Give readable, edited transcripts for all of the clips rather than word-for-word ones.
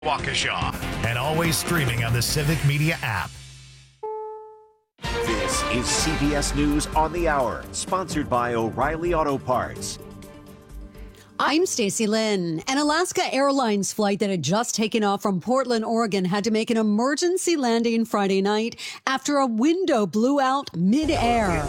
Waukesha, and always streaming on the Civic Media app. This is CBS News on the Hour, sponsored by O'Reilly Auto Parts. I'm Stacey Lynn. An Alaska Airlines flight that had just taken off from Portland, Oregon had to make an emergency landing Friday night after a window blew out mid-air.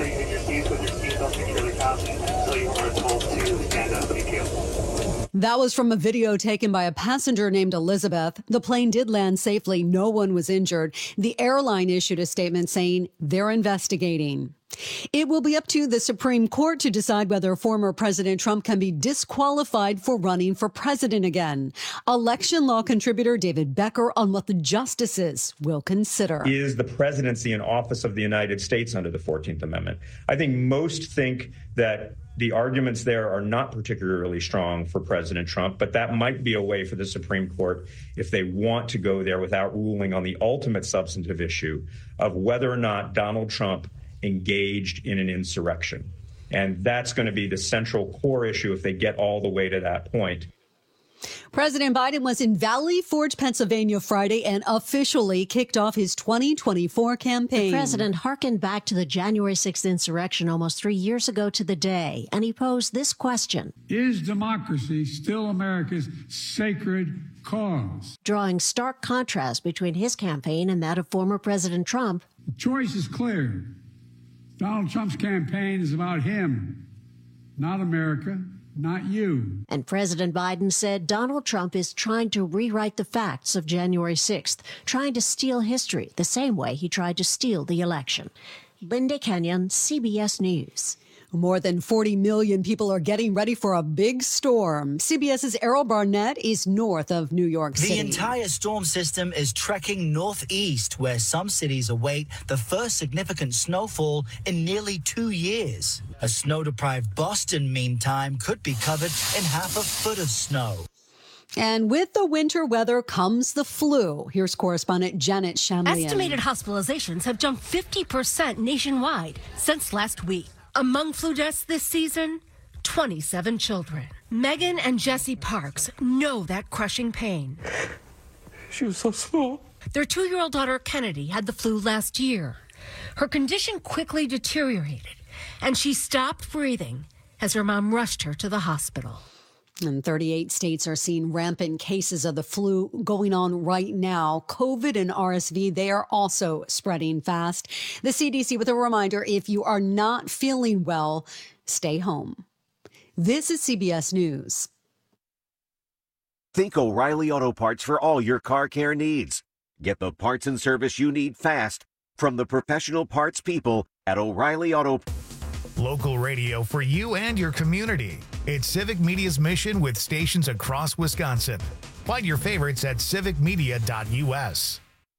That was from a video taken by a passenger named Elizabeth. The plane did land safely. No one was injured. The airline issued a statement saying they're investigating. It will be up to the Supreme Court to decide whether former President Trump can be disqualified for running for president again. Election law contributor David Becker on what the justices will consider. Is the presidency an office of the United States under the 14th Amendment? I think most think that the arguments there are not particularly strong for President Trump, but that might be a way for the Supreme Court, if they want to go there without ruling on the ultimate substantive issue of whether or not Donald Trump engaged in an insurrection. And that's going to be the central core issue if they get all the way to that point. President Biden was in Valley Forge, Pennsylvania Friday and officially kicked off his 2024 campaign. The president hearkened back to the January 6th insurrection almost 3 years ago to the day, and he posed this question. Is democracy still America's sacred cause? Drawing stark contrast between his campaign and that of former President Trump. The choice is clear. Donald Trump's campaign is about him, not America, not you. And President Biden said Donald Trump is trying to rewrite the facts of January 6th, trying to steal history the same way he tried to steal the election. Linda Kenyon, CBS News. More than 40 million people are getting ready for a big storm. CBS's Errol Barnett is north of New York City. The entire storm system is trekking northeast, where some cities await the first significant snowfall in nearly 2 years. A snow-deprived Boston, meantime, could be covered in half a foot of snow. And with the winter weather comes the flu. Here's correspondent Janet Shamlian. Estimated hospitalizations have jumped 50% nationwide since last week. Among flu deaths this season, 27 children. Megan and Jesse Parks know that crushing pain. She was so small. Their 2-year-old daughter, Kennedy, had the flu last year. Her condition quickly deteriorated, and she stopped breathing as her mom rushed her to the hospital. And 38 states are seeing rampant cases of the flu going on right now. COVID and RSV, they are also spreading fast. The CDC with a reminder, if you are not feeling well, stay home. This is CBS News. Think O'Reilly Auto Parts for all your car care needs. Get the parts and service you need fast from the professional parts people at O'Reilly Auto Parts. Local radio for you and your community. It's Civic Media's mission with stations across Wisconsin. Find your favorites at civicmedia.us.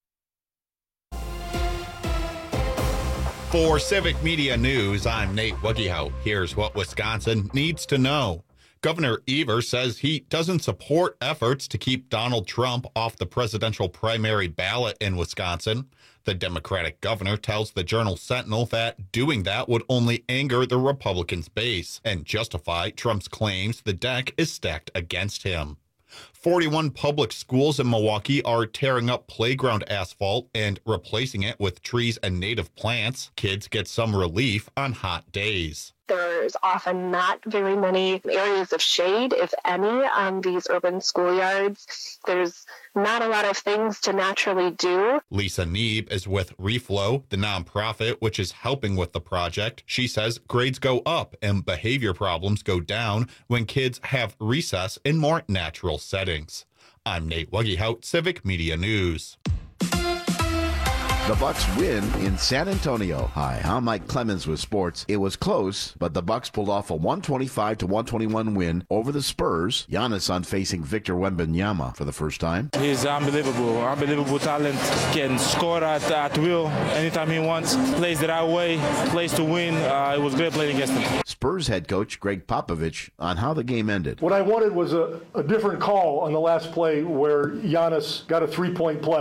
For Civic Media News, I'm Nate Wuggehout. Here's what Wisconsin needs to know. Governor Evers says he doesn't support efforts to keep Donald Trump off the presidential primary ballot in Wisconsin. The Democratic governor tells the Journal Sentinel that doing that would only anger the Republicans' base and justify Trump's claims the deck is stacked against him. 41 public schools in Milwaukee are tearing up playground asphalt and replacing it with trees and native plants. Kids get some relief on hot days. There's often not very many areas of shade, if any, on these urban schoolyards. There's not a lot of things to naturally do. Lisa Neeb is with Reflow, the nonprofit which is helping with the project. She says grades go up and behavior problems go down when kids have recess in more natural settings. I'm Nate Wuggehout, Civic Media News. The Bucks win in San Antonio. Hi, I'm Mike Clemens with sports. It was close, but the Bucks pulled off a 125-121 win over the Spurs. Giannis on facing Victor Wembanyama for the first time. He's unbelievable talent. Can score at will anytime he wants. Plays the right way, plays to win. It was great playing against him. Spurs head coach Greg Popovich on how the game ended. What I wanted was a different call on the last play where Giannis got a three-point play.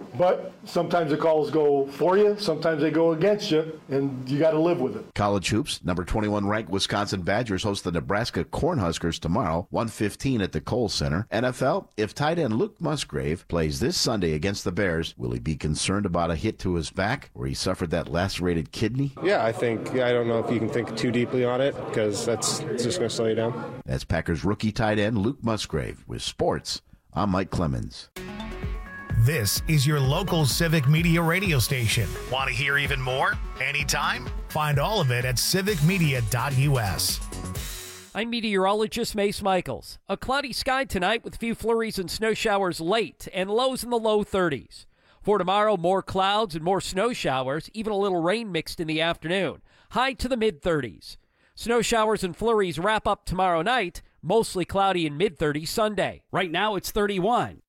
but sometimes the calls go for you, sometimes they go against you, and you got to live with it. College hoops, number 21 ranked Wisconsin Badgers host the Nebraska Cornhuskers tomorrow, 1:15 at the Kohl Center. NFL, if tight end Luke Musgrave plays this Sunday against the Bears, will he be concerned about a hit to his back where he suffered that lacerated kidney? Yeah, I don't know if you can think too deeply on it because it's just going to slow you down. That's Packers rookie tight end Luke Musgrave. With sports, I'm Mike Clemens. This is your local Civic Media radio station. Want to hear even more? Anytime? Find all of it at civicmedia.us. I'm meteorologist Mace Michaels. A cloudy sky tonight with a few flurries and snow showers late and lows in the low 30s. For tomorrow, more clouds and more snow showers, even a little rain mixed in the afternoon. High to the mid-30s. Snow showers and flurries wrap up tomorrow night, mostly cloudy and mid-30s Sunday. Right now it's 31.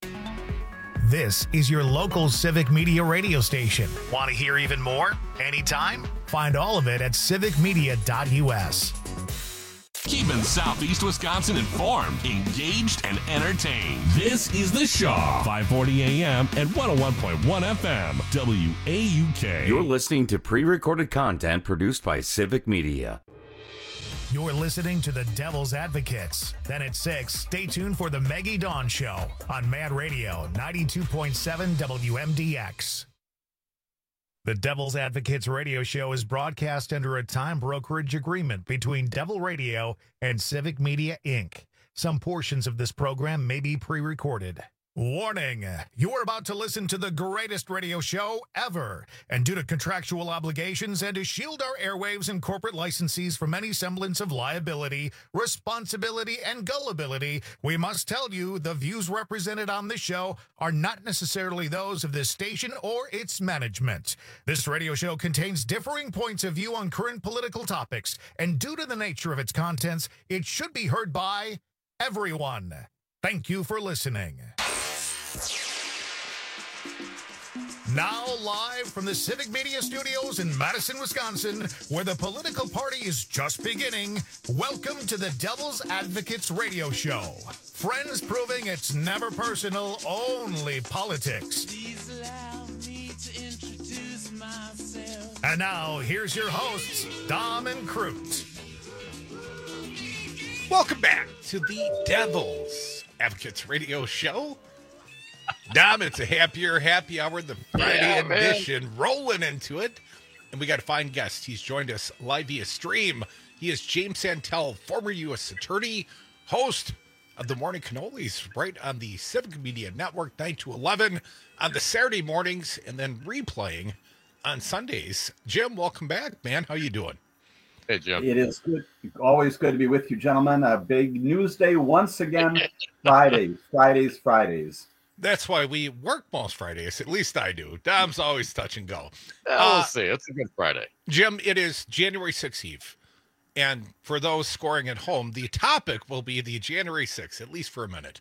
This is your local Civic Media radio station. Want to hear even more? Anytime? Find all of it at civicmedia.us. Keeping Southeast Wisconsin informed, engaged, and entertained. This is The Shaw, 540 AM and 101.1 FM, WAUK. You're listening to pre-recorded content produced by Civic Media. You're listening to the Devil's Advocates. Then at 6, stay tuned for the Maggie Dawn Show on Mad Radio 92.7 WMDX. The Devil's Advocates radio show is broadcast under a time brokerage agreement between Devil Radio and Civic Media, Inc. Some portions of this program may be pre-recorded. Warning, you're about to listen to the greatest radio show ever. And due to contractual obligations and to shield our airwaves and corporate licensees from any semblance of liability, responsibility, and gullibility, we must tell you the views represented on this show are not necessarily those of this station or its management. This radio show contains differing points of view on current political topics, and due to the nature of its contents, it should be heard by everyone. Thank you for listening. Now live from the Civic Media Studios in Madison, Wisconsin, where the political party is just beginning, welcome to the Devil's Advocates radio show. Friends proving it's never personal, only politics. Please allow me to introduce myself. And now, here's your hosts, Dom and Crute. Welcome back to the Devil's Advocates radio show. Dom, it's a happy hour, the Friday edition, rolling into it. And we got a fine guest. He's joined us live via stream. He is James Santel, former U.S. attorney, host of the Morning Cannolis, right on the Civic Media Network, 9 to 11 on the Saturday mornings, and then replaying on Sundays. Jim, welcome back, man. How you doing? Hey, Jim. It is good. Always good to be with you, gentlemen. A big news day once again. Fridays. That's why we work most Fridays. At least I do. Dom's always touch and go. We'll see. It's a good Friday. Jim, it is January 6th Eve. And for those scoring at home, the topic will be the January 6th, at least for a minute.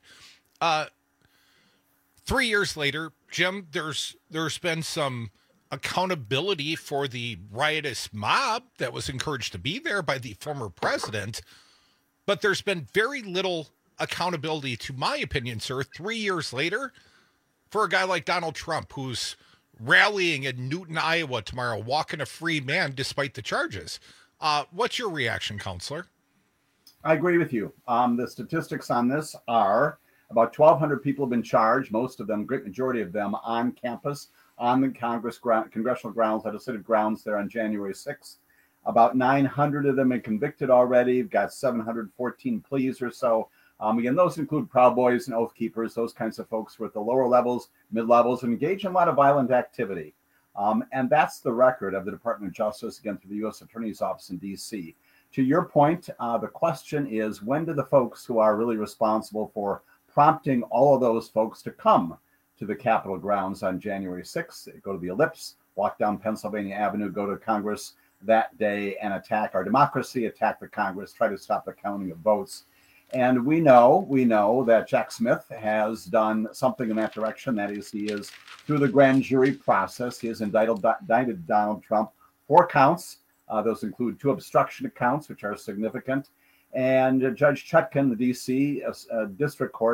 3 years later, Jim, there's been some accountability for the riotous mob that was encouraged to be there by the former president. But there's been very little accountability, to my opinion, sir, 3 years later, for a guy like Donald Trump, who's rallying in Newton, Iowa tomorrow, walking a free man despite the charges. What's your reaction, Counselor? I agree with you. The statistics on this are about 1,200 people have been charged, most of them, great majority of them, on campus, on the congressional grounds, legislative grounds there on January 6th. About 900 of them have been convicted already. We've got 714 pleas or so. Again, those include Proud Boys and Oath Keepers, those kinds of folks who are at the lower levels, mid-levels, and engage in a lot of violent activity. And that's the record of the Department of Justice, again, through the U.S. Attorney's Office in D.C. To your point, the question is, when do the folks who are really responsible for prompting all of those folks to come to the Capitol grounds on January 6th, go to the Ellipse, walk down Pennsylvania Avenue, go to Congress that day and attack our democracy, attack the Congress, try to stop the counting of votes? And we know that Jack Smith has done something in that direction. That is, he is, through the grand jury process, he has indicted Donald Trump 4 counts. Those include 2 obstruction counts, which are significant. And Judge Chutkan, the D.C. District Court,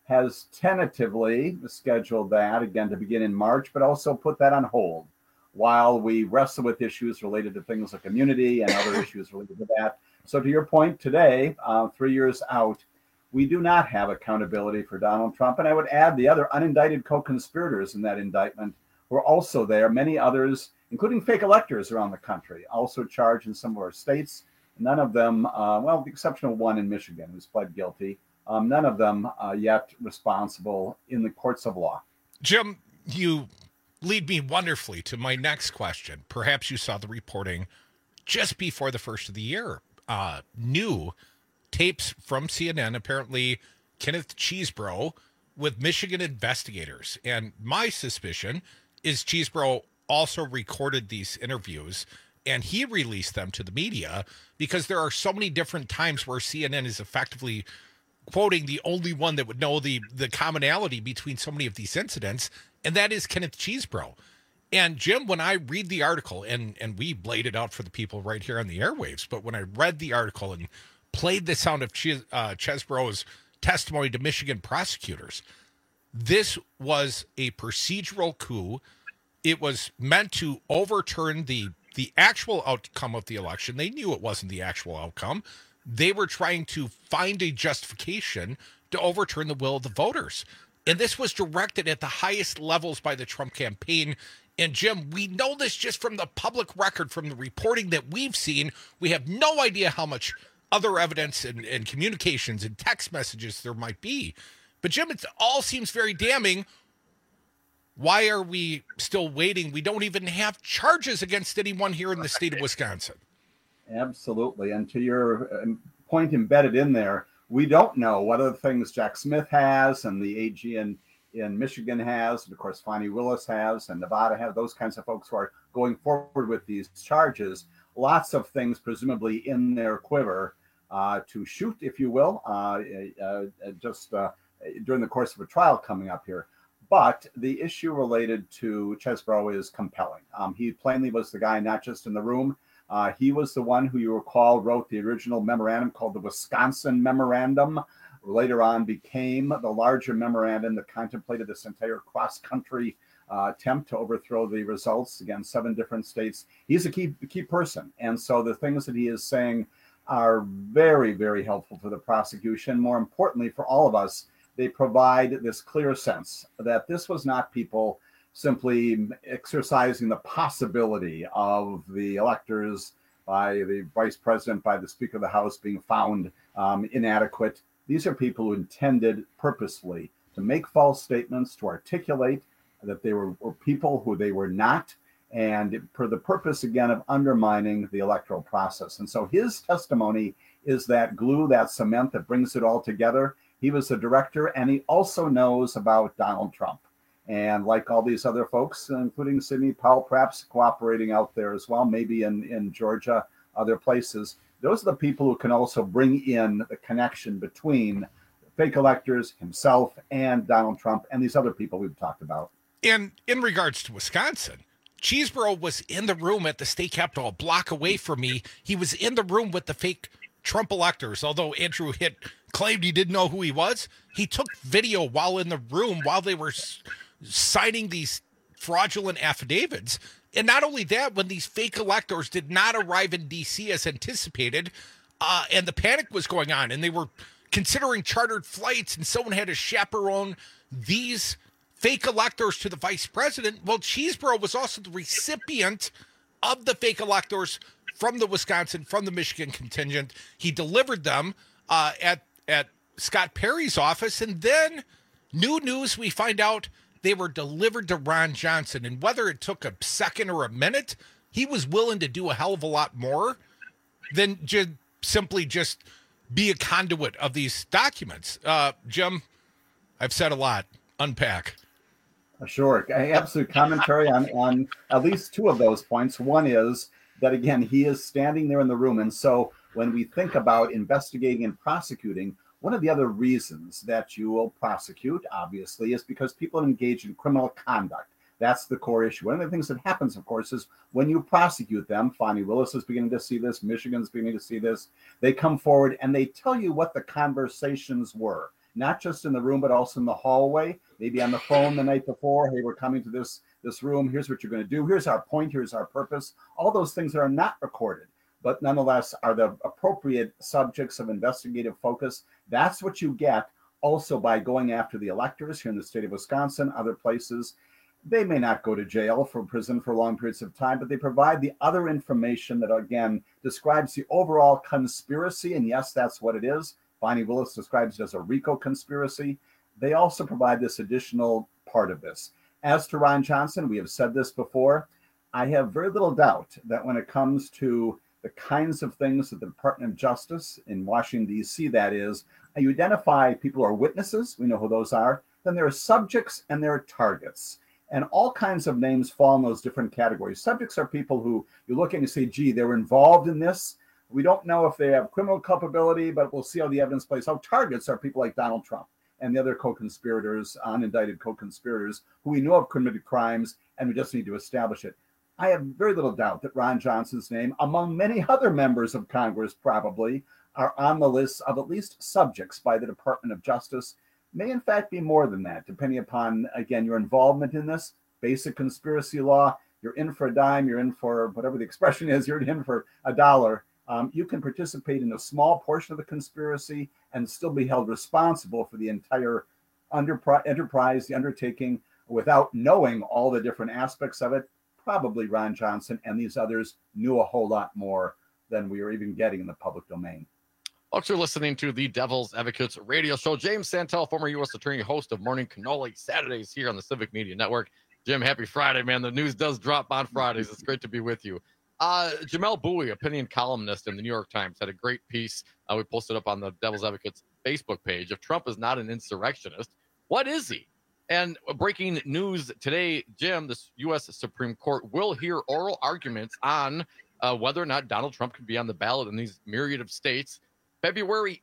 has tentatively scheduled that again to begin in March, but also put that on hold while we wrestle with issues related to things like immunity and other issues related to that. So to your point today, 3 years out, we do not have accountability for Donald Trump. And I would add the other unindicted co-conspirators in that indictment were also there. Many others, including fake electors around the country, also charged in some of our states. None of them, well, the exception of one in Michigan who's pled guilty, none of them yet responsible in the courts of law. Jim, you lead me wonderfully to my next question. Perhaps you saw the reporting just before the first of the year. New tapes from CNN, apparently Kenneth Chesebro with Michigan investigators. And my suspicion is Chesebro also recorded these interviews and he released them to the media because there are so many different times where CNN is effectively quoting the only one that would know the commonality between so many of these incidents, and that is Kenneth Chesebro. And Jim, when I read the article, and we laid it out for the people right here on the airwaves, but when I read the article and played the sound of Chesebro's testimony to Michigan prosecutors, this was a procedural coup. It was meant to overturn the actual outcome of the election. They knew it wasn't the actual outcome. They were trying to find a justification to overturn the will of the voters. And this was directed at the highest levels by the Trump campaign. And Jim, we know this just from the public record, from the reporting that we've seen. We have no idea how much other evidence and communications and text messages there might be. But Jim, it all seems very damning. Why are we still waiting? We don't even have charges against anyone here in the state of Wisconsin. Absolutely. And to your point embedded in there, we don't know what other things Jack Smith has and the AG in Michigan has, and of course Fani Willis has, and Nevada has, those kinds of folks who are going forward with these charges. Lots of things presumably in their quiver to shoot, if you will, just during the course of a trial coming up here. But the issue related to Chesebro is compelling. He plainly was the guy not just in the room. He was the one who, you recall, wrote the original memorandum called the Wisconsin Memorandum. Later on became the larger memorandum that contemplated this entire cross-country attempt to overthrow the results against 7 different states. He's a key person. And so the things that he is saying are very, very helpful for the prosecution. More importantly, for all of us, they provide this clear sense that this was not people simply exercising the possibility of the electors by the vice president, by the Speaker of the House being found inadequate. These are people who intended purposefully to make false statements, to articulate that they were people who they were not, and for the purpose, again, of undermining the electoral process. And so his testimony is that glue, that cement that brings it all together. He was a director, and he also knows about Donald Trump. And like all these other folks, including Sidney Powell, perhaps cooperating out there as well, maybe in Georgia, other places, those are the people who can also bring in the connection between fake electors, himself, and Donald Trump, and these other people we've talked about. And in regards to Wisconsin, Chesebro was in the room at the state capitol a block away from me. He was in the room with the fake Trump electors. Although Andrew Hitt claimed he didn't know who he was, he took video while in the room while they were signing these fraudulent affidavits. And not only that, when these fake electors did not arrive in D.C. as anticipated, and the panic was going on, and they were considering chartered flights, and someone had to chaperone these fake electors to the vice president. Well, Chesebro was also the recipient of the fake electors from the Wisconsin, from the Michigan contingent. He delivered them at Scott Perry's office, and then new news, we find out they were delivered to Ron Johnson. And whether it took a second or a minute, he was willing to do a hell of a lot more than simply just be a conduit of these documents. Jim, I've said a lot. Unpack. Sure. Absolute commentary on at least 2 of those points. One is that, again, he is standing there in the room. And so when we think about investigating and prosecuting, one of the other reasons that you will prosecute, obviously, is because people engage in criminal conduct. That's the core issue. One of the things that happens, of course, is when you prosecute them, Fani Willis is beginning to see this, Michigan's beginning to see this, they come forward and they tell you what the conversations were. not just in the room, but also in the hallway, maybe on the phone the night before. Hey, we're coming to this room. Here's what you're going to do. Here's our point. Here's our purpose. All those things that are not recorded, but nonetheless are the appropriate subjects of investigative focus. That's what you get also by going after the electors here in the state of Wisconsin, other places. They may not go to jail for prison for long periods of time, but they provide the other information that, again, describes the overall conspiracy. And yes, that's what it is. Bonnie Willis describes it as a RICO conspiracy. They also provide this additional part of this. As to Ron Johnson, we have said this before. I have very little doubt that when it comes to the kinds of things that the Department of Justice in Washington, D.C., that is, you identify people who are witnesses. We know who those are. Then there are subjects and there are targets. And all kinds of names fall in those different categories. Subjects are people who you look at and you say, gee, they were involved in this. We don't know if they have criminal culpability, but we'll see how the evidence plays out. Targets are people like Donald Trump and the other co-conspirators, unindicted co-conspirators, who we know have committed crimes, and we just need to establish it. I have very little doubt that Ron Johnson's name, among many other members of Congress probably, are on the list of at least subjects by the Department of Justice. May in fact be more than that, depending upon, again, your involvement in this. Basic conspiracy law, you're in for a dime, you're in for whatever the expression is, you're in for $1. You can participate in a small portion of the conspiracy and still be held responsible for the entire enterprise, the undertaking, without knowing all the different aspects of it. Probably Ron Johnson and these others knew a whole lot more than we are even getting in the public domain. Folks, you're listening to the Devil's Advocates radio show. James Santel, former U.S. Attorney, host of Morning Cannoli Saturdays here on the Civic Media Network. Jim, happy Friday, man. The news does drop on Fridays. It's great to be with you. Jamel Bouie, opinion columnist in the New York Times, had a great piece. We posted up on the Devil's Advocates Facebook page. If Trump is not an insurrectionist, what is he? And breaking news today, Jim, the U.S. Supreme Court will hear oral arguments on whether or not Donald Trump can be on the ballot in these myriad of states. February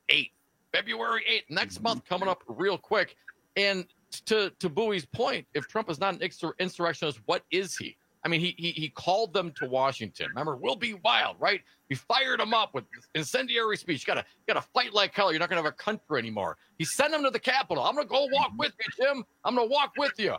8th, next month, coming up real quick. And to Bowie's point, if Trump is not an insurrectionist, what is he? I mean, he called them to Washington. Remember, we'll be wild, right? He fired them up with incendiary speech. You gotta fight like hell. You're not gonna have a country anymore. He sent them to the Capitol. I'm gonna go walk with you, Jim. I'm gonna walk with you.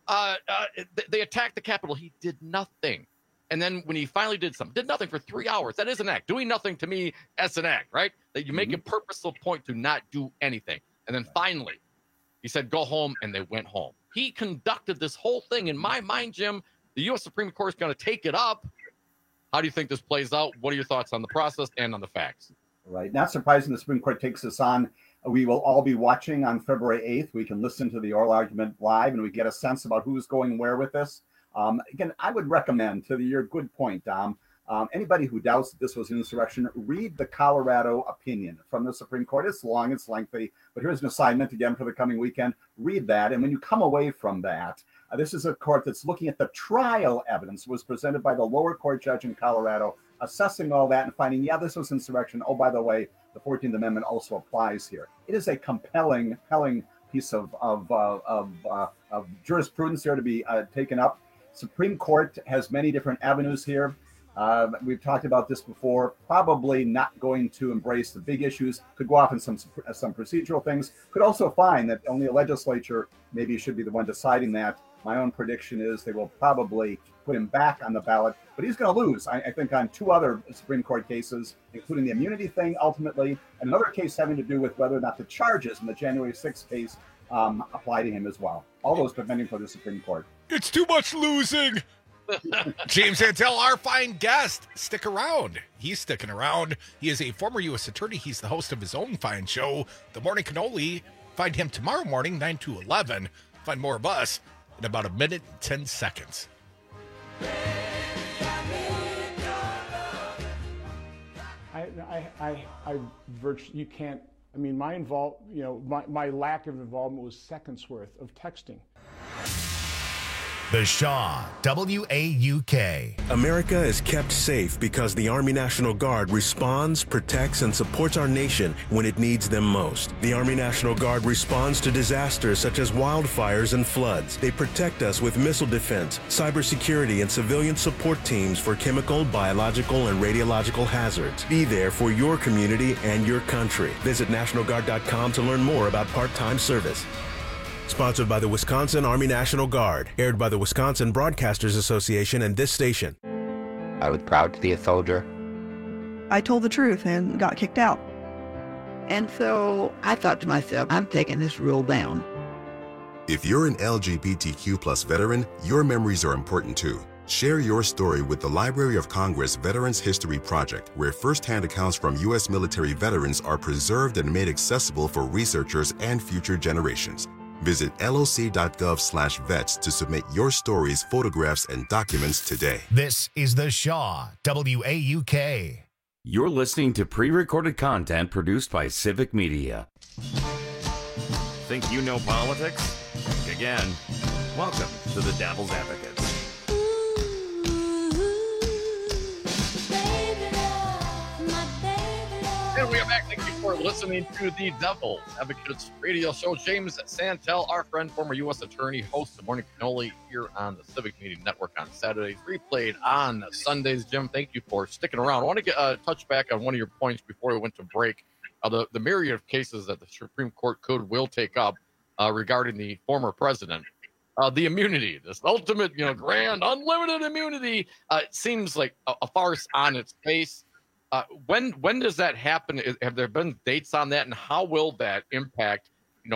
They attacked the Capitol. He did nothing. And then when he finally did something, did nothing for 3 hours. That is an act. Doing nothing to me, that's an act, right? That you make a purposeful point to not do anything. And then finally, he said, go home, and they went home. He conducted this whole thing. In my mind, Jim, the U.S. Supreme Court is going to take it up. How do you think this plays out? What are your thoughts on the process and on the facts? Right. Not surprising the Supreme Court takes this on. We will all be watching on February 8th. We can listen to the oral argument live, and we get a sense about who's going where with this. Again, I would recommend, to your good point, Dom, anybody who doubts that this was an insurrection, read the Colorado opinion from the Supreme Court. It's long, it's lengthy, but here's an assignment again for the coming weekend. Read that, and when you come away from that, this is a court that's looking at the trial evidence was presented by the lower court judge in Colorado, assessing all that and finding, yeah, this was insurrection. Oh, by the way, the 14th Amendment also applies here. It is a compelling piece of jurisprudence there to be taken up. Supreme Court has many different avenues here. We've talked about this before. Probably not going to embrace the big issues. Could go off in some procedural things. Could also find that only a legislature maybe should be the one deciding that. My own prediction is they will probably put him back on the ballot, but he's going to lose, I think, on two other Supreme Court cases, including the immunity thing ultimately, and another case having to do with whether or not the charges in the January 6th case apply to him as well. All those pending for the Supreme Court. It's too much losing. James Santel, our fine guest. Stick around. He's sticking around. He is a former U.S. attorney. He's the host of his own fine show, The Morning Cannoli. Find him tomorrow morning, 9 to 11. Find more of us in about a minute and 10 seconds. I virtually, you can't, I mean, my lack of involvement was seconds worth of texting. The Shaw, WAUK. America is kept safe because the Army National Guard responds, protects, and supports our nation when it needs them most. The Army National Guard responds to disasters such as wildfires and floods. They protect us with missile defense, cybersecurity, and civilian support teams for chemical, biological, and radiological hazards. Be there for your community and your country. Visit NationalGuard.com to learn more about part-time service. Sponsored by the Wisconsin Army National Guard. Aired by the Wisconsin Broadcasters Association and this station. I was proud to be a soldier. I told the truth and got kicked out. And so I thought to myself, I'm taking this rule down. If you're an LGBTQ+ veteran, your memories are important too. Share your story with the Library of Congress Veterans History Project, where firsthand accounts from U.S. military veterans are preserved and made accessible for researchers and future generations. Visit loc.gov/vets to submit your stories, photographs, and documents today. This is The Shaw, WAUK. You're listening to pre-recorded content produced by Civic Media. Think you know politics? Think again. Welcome to the Devil's Advocates. And we are back. Thank you for listening to the Devil's Advocates radio show. James Santel, our friend, former U.S. attorney, host of Morning Cannoli here on the Civic Media Network on Saturdays, replayed on Sundays. Jim, thank you for sticking around. I want to touch back on one of your points before we went to break. The myriad of cases that the Supreme Court will take up regarding the former president. The immunity, this ultimate, grand, unlimited immunity, seems like a farce on its face. When does that happen? Have there been dates on that, and how will that impact,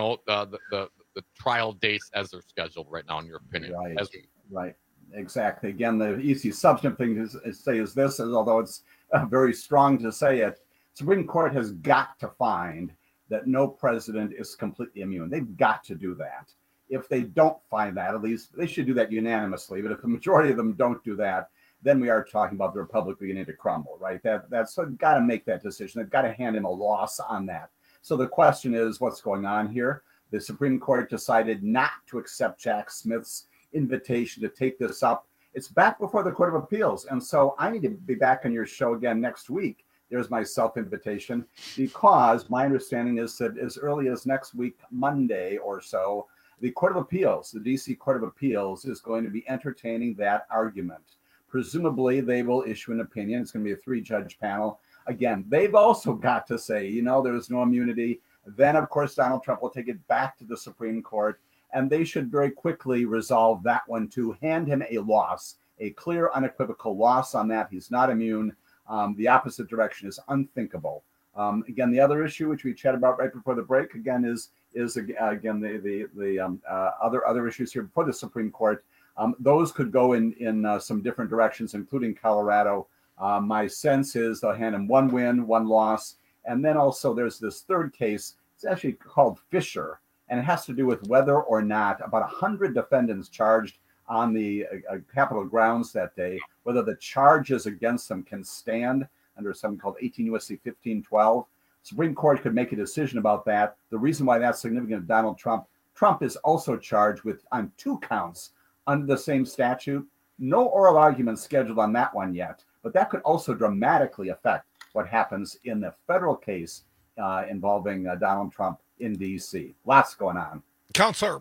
the trial dates as they're scheduled right now, in your opinion? Right, exactly. Again, the easy substantive thing to say is this, although it's very strong to say it, Supreme Court has got to find that no president is completely immune. They've got to do that. If they don't find that, at least they should do that unanimously. But if the majority of them don't do that, then we are talking about the republic beginning to crumble, right? That's got to make that decision. They've got to hand him a loss on that. So the question is, what's going on here? The Supreme Court decided not to accept Jack Smith's invitation to take this up. It's back before the Court of Appeals. And so I need to be back on your show again next week. There's my self-invitation, because my understanding is that as early as next week, Monday or so, the Court of Appeals, the D.C. Court of Appeals, is going to be entertaining that argument. Presumably, they will issue an opinion. It's going to be a 3-judge panel. Again, they've also got to say, there's no immunity. Then, of course, Donald Trump will take it back to the Supreme Court, and they should very quickly resolve that one to hand him a loss, a clear, unequivocal loss on that. He's not immune. The opposite direction is unthinkable. Again, the other issue, which we chatted about right before the break, again, is again the other issues here before the Supreme Court. Those could go in some different directions, including Colorado. My sense is they'll hand him one win, one loss. And then also there's this third case. It's actually called Fisher, and it has to do with whether or not about 100 defendants charged on the Capitol grounds that day, whether the charges against them can stand under something called 18 U.S.C. 1512. Supreme Court could make a decision about that. The reason why that's significant to Donald Trump is also charged with on 2 counts under the same statute. No oral argument scheduled on that one yet, but that could also dramatically affect what happens in the federal case involving Donald Trump in D.C. Lots going on. Counselor,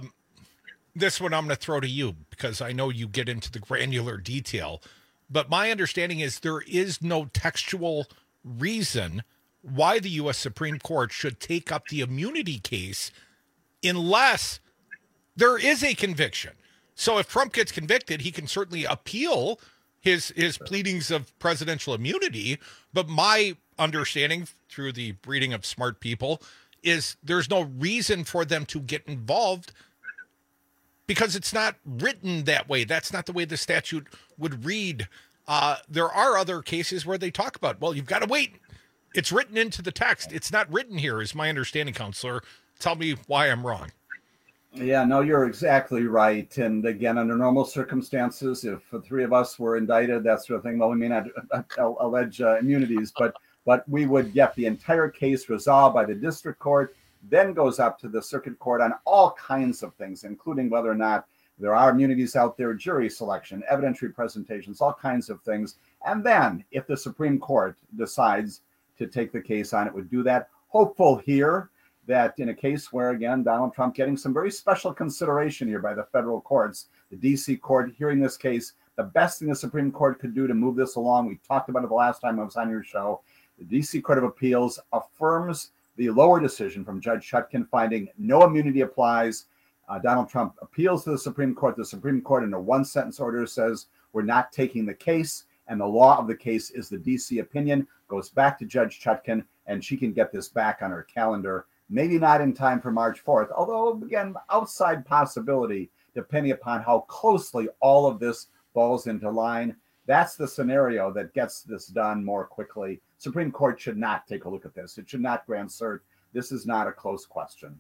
this one I'm going to throw to you because I know you get into the granular detail, but my understanding is there is no textual reason why the U.S. Supreme Court should take up the immunity case unless there is a conviction. So if Trump gets convicted, he can certainly appeal his pleadings of presidential immunity. But my understanding through the breeding of smart people is there's no reason for them to get involved because it's not written that way. That's not the way the statute would read. There are other cases where they talk about, well, you've got to wait. It's written into the text. It's not written here, is my understanding, Counselor. Tell me why I'm wrong. Yeah, no, you're exactly right. And again, under normal circumstances, if the 3 of us were indicted, that sort of thing, well, we may not allege immunities, but we would get the entire case resolved by the district court, then goes up to the circuit court on all kinds of things, including whether or not There are immunities out there, jury selection, evidentiary presentations, all kinds of things. And then if the Supreme Court decides to take the case on, it would do that. Hopeful here that in a case where, again, Donald Trump getting some very special consideration here by the federal courts, the D.C. court hearing this case, the best thing the Supreme Court could do to move this along, we talked about it the last time I was on your show, the D.C. Court of Appeals affirms the lower decision from Judge Chutkan finding no immunity applies. Donald Trump appeals to the Supreme Court. The Supreme Court in a one-sentence order says we're not taking the case, and the law of the case is the D.C. opinion, goes back to Judge Chutkan, and she can get this back on her calendar. Maybe not in time for March 4th, although, again, outside possibility, depending upon how closely all of this falls into line. That's the scenario that gets this done more quickly. Supreme Court should not take a look at this. It should not grant cert. This is not a close question.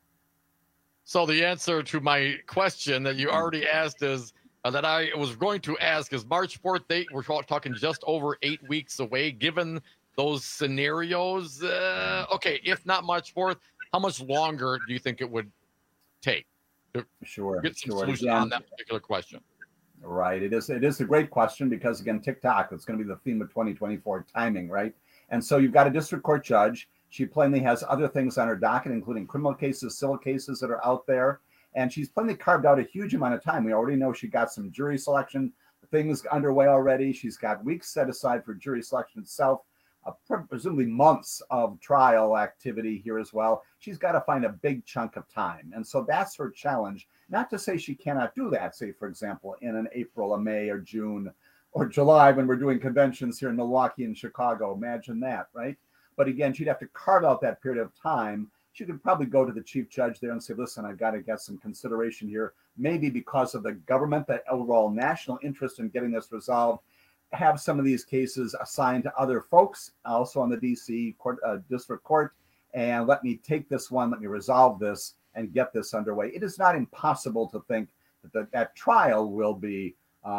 So the answer to my question that you already asked is that I was going to ask is March 4th date. We're talking just over 8 weeks away. Given those scenarios, okay, if not March 4th, how much longer do you think it would take to get some solution on that particular question? Right. It is a great question because, again, TikTok, it's going to be the theme of 2024 timing, right? And so you've got a district court judge. She plainly has other things on her docket, including criminal cases, civil cases that are out there. And she's plainly carved out a huge amount of time. We already know she got some jury selection things underway already. She's got weeks set aside for jury selection itself, presumably months of trial activity here as well. She's got to find a big chunk of time. And so that's her challenge. Not to say she cannot do that, say, for example, in an April, a May, or June, or July when we're doing conventions here in Milwaukee and Chicago. Imagine that, right? But again, she'd have to carve out that period of time. She could probably go to the chief judge there and say, listen, I've got to get some consideration here, maybe because of the government, the overall national interest in getting this resolved, have some of these cases assigned to other folks, also on the D.C. court, district court, and let me take this one, let me resolve this and get this underway. It is not impossible to think that that trial will be,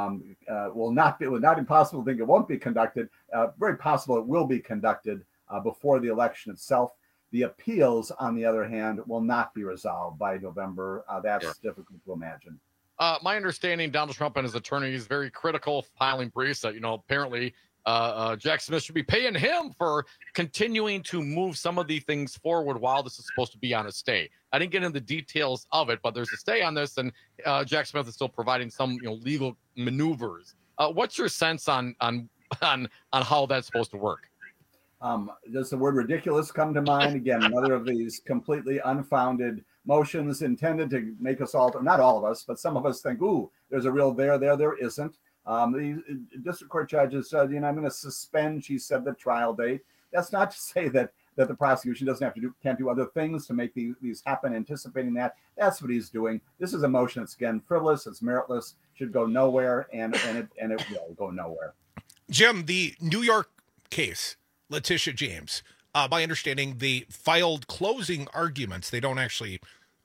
not impossible to think it won't be conducted. Very possible it will be conducted before the election itself. The appeals, on the other hand, will not be resolved by November. That's difficult to imagine. My understanding, Donald Trump and his attorney is very critical of filing briefs that, apparently Jack Smith should be paying him for continuing to move some of the things forward while this is supposed to be on a stay. I didn't get into the details of it, but there's a stay on this, and Jack Smith is still providing some legal maneuvers. What's your sense on how that's supposed to work? Does the word ridiculous come to mind? Again, another of these completely unfounded motions intended to make us all, not all of us, but some of us think, ooh, there's a real there isn't. The district court judges said, I'm going to suspend, she said, the trial date. That's not to say that the prosecution can't do other things to make these happen, anticipating that. That's what he's doing. This is a motion that's, again, frivolous, it's meritless, should go nowhere, and it will go nowhere. Jim, the New York case, Letitia James, my understanding, they filed closing arguments. They don't actually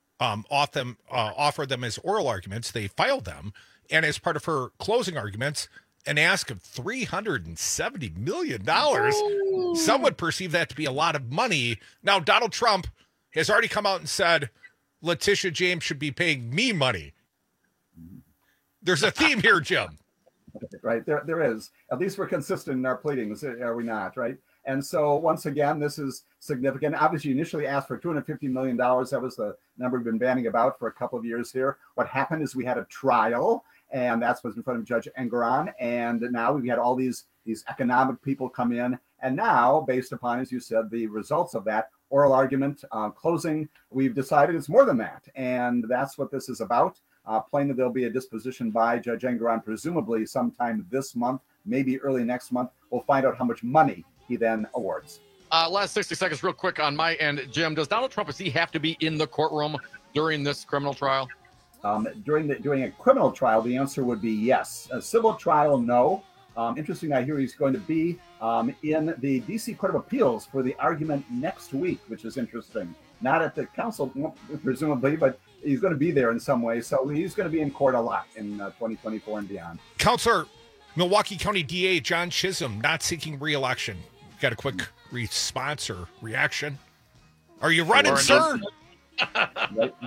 offer them as oral arguments. They filed them. And as part of her closing arguments, an ask of $370 million. Ooh. Some would perceive that to be a lot of money. Now, Donald Trump has already come out and said Letitia James should be paying me money. There's a theme here, Jim. Right, there is. At least we're consistent in our pleadings, are we not, right? And so, once again, this is significant. Obviously, you initially asked for $250 million. That was the number we've been banning about for a couple of years here. What happened is we had a trial, and that's what's in front of Judge Engoron. And now we've had all these economic people come in. And now, based upon, as you said, the results of that oral argument closing, we've decided it's more than that. And that's what this is about. Plainly, there'll be a disposition by Judge Engoron, presumably sometime this month, maybe early next month. We'll find out how much money he then awards. Last 60 seconds real quick on my end. Jim, does Donald Trump, does he have to be in the courtroom during this criminal trial? During a criminal trial, the answer would be yes. A civil trial, no. Interesting, I hear he's going to be in the D.C. Court of Appeals for the argument next week, which is interesting. Not at the council, presumably, but he's going to be there in some way. So he's going to be in court a lot in 2024 and beyond. Counselor, Milwaukee County DA John Chisholm not seeking re-election. Got a quick response or reaction? Are you running, sir?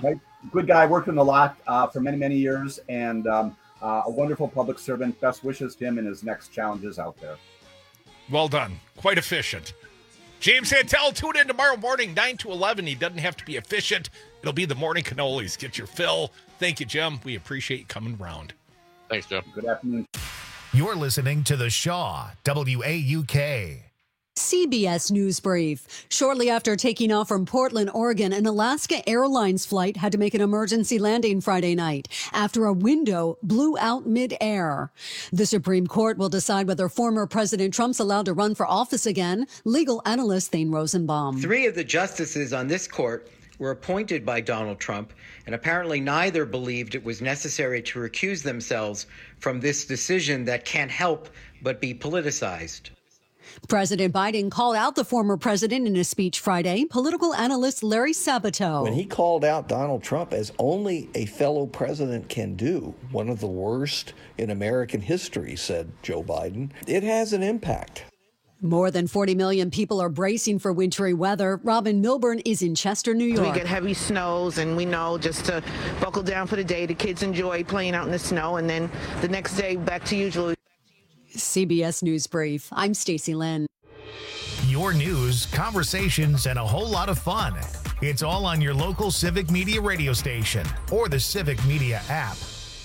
good guy, worked in the lot for many, many years, and a wonderful public servant. Best wishes to him in his next challenges out there. Well done. Quite efficient. James Santel, tune in tomorrow morning, 9 to 11. He doesn't have to be efficient. It'll be the morning cannolis. Get your fill. Thank you, Jim. We appreciate you coming around. Thanks, Jim. Good afternoon. You're listening to The Shaw, WAUK. CBS News Brief. Shortly after taking off from Portland, Oregon, an Alaska Airlines flight had to make an emergency landing Friday night after a window blew out mid-air. The Supreme Court will decide whether former President Trump's allowed to run for office again. Legal analyst Thane Rosenbaum. 3 of the justices on this court were appointed by Donald Trump, and apparently neither believed it was necessary to recuse themselves from this decision that can't help but be politicized. President Biden called out the former president in a speech Friday. Political analyst Larry Sabato. When he called out Donald Trump, as only a fellow president can do, one of the worst in American history, said Joe Biden, it has an impact. More than 40 million people are bracing for wintry weather. Robin Milburn is in Chester, New York. We get heavy snows, and we know just to buckle down for the day. The kids enjoy playing out in the snow, and then the next day back to usual. CBS News Brief. I'm Stacey Lynn. Your news, conversations, and a whole lot of fun. It's all on your local Civic Media radio station or the Civic Media app.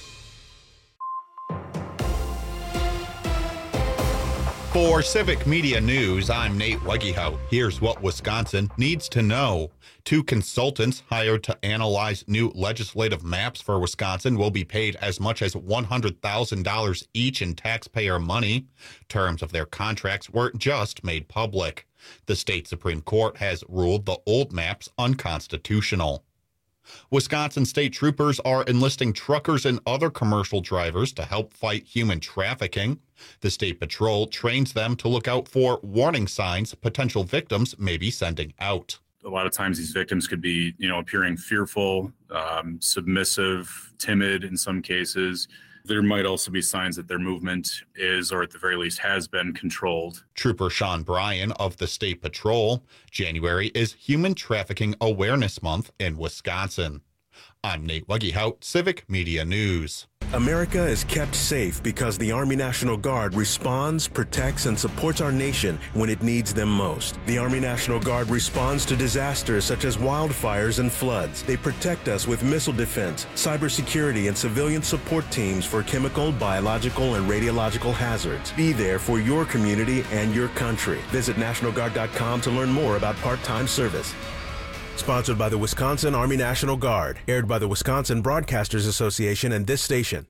For Civic Media News, I'm Nate Wegehout. Here's what Wisconsin needs to know. 2 consultants hired to analyze new legislative maps for Wisconsin will be paid as much as $100,000 each in taxpayer money. Terms of their contracts were just made public. The state Supreme Court has ruled the old maps unconstitutional. Wisconsin state troopers are enlisting truckers and other commercial drivers to help fight human trafficking. The state patrol trains them to look out for warning signs potential victims may be sending out. A lot of times these victims could be, appearing fearful, submissive, timid in some cases. There might also be signs that their movement is, or at the very least has been, controlled. Trooper Sean Bryan of the State Patrol. January is Human Trafficking Awareness Month in Wisconsin. I'm Nate Wegehout, Civic Media News. America is kept safe because the Army National Guard responds, protects, and supports our nation when it needs them most. The Army National Guard responds to disasters such as wildfires and floods. They protect us with missile defense, cybersecurity, and civilian support teams for chemical, biological, and radiological hazards. Be there for your community and your country. Visit NationalGuard.com to learn more about part-time service. Sponsored by the Wisconsin Army National Guard. Aired by the Wisconsin Broadcasters Association and this station.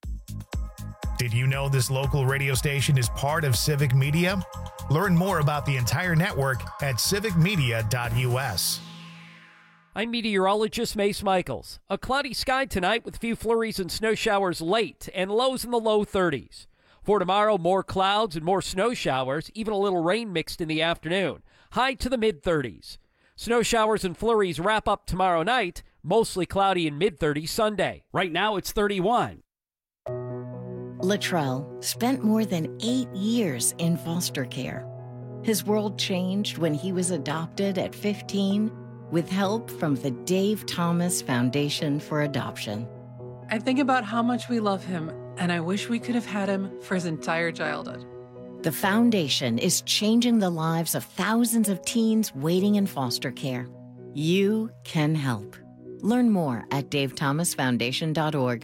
Did you know this local radio station is part of Civic Media? Learn more about the entire network at civicmedia.us. I'm meteorologist Mace Michaels. A cloudy sky tonight with a few flurries and snow showers late and lows in the low 30s. For tomorrow, more clouds and more snow showers, even a little rain mixed in the afternoon. High to the mid-30s. Snow showers and flurries wrap up tomorrow night, mostly cloudy and mid-30s Sunday. Right now it's 31. Latrell spent more than 8 years in foster care. His world changed when he was adopted at 15 with help from the Dave Thomas Foundation for Adoption. I think about how much we love him, and I wish we could have had him for his entire childhood. The foundation is changing the lives of thousands of teens waiting in foster care. You can help. Learn more at davethomasfoundation.org.